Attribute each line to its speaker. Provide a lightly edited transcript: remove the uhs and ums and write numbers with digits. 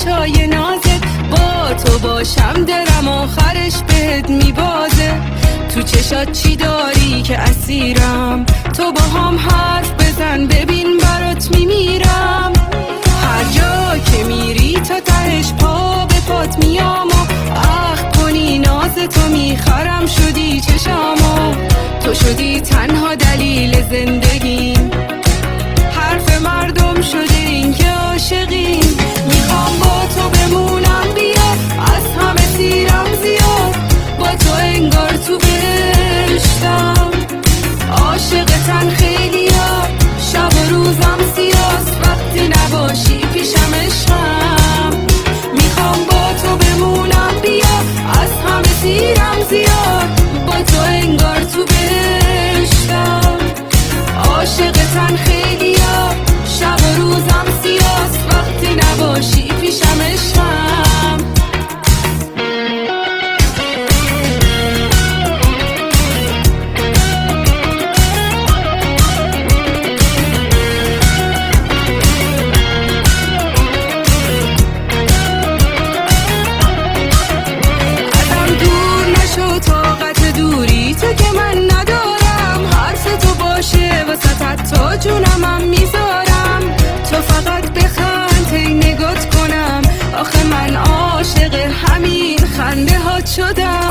Speaker 1: چشای نازت، با تو باشم درم آخرش بهت میبازه. تو چشات چی داری که اسیرم؟ تو با هم حرف بزن ببین برات میمیرم. هر جا که میری تا تهش پا به پات میام و اخ کنی ناز تو میخرم. شدی چشامو، تو شدی تنها دلیل زندگیم. حرف مردم شده این که عاشقیم. میخوام با تو بمونم بیا، از همه سیرم زیاد. با تو انگار تو بهشتم، عاشقتن خیلی ها. شب و روزم سیاست وقتی نباشی پیشم عشقم. میخوام با تو بمونم بیا، از همه سیرم زیاد. با تو انگار تو بهشتم، عاشقتن خیلی ها. شب و روزم سیاست وقتی نباشی پیشم عشقم. ازم دور نشو طاقت دوری تو که من ندارم. حرف تو باشه واسه تا جونمم میذارم. تو فقط بخند هی نگات کنم، آخه من عاشق همین خنده هات شدم.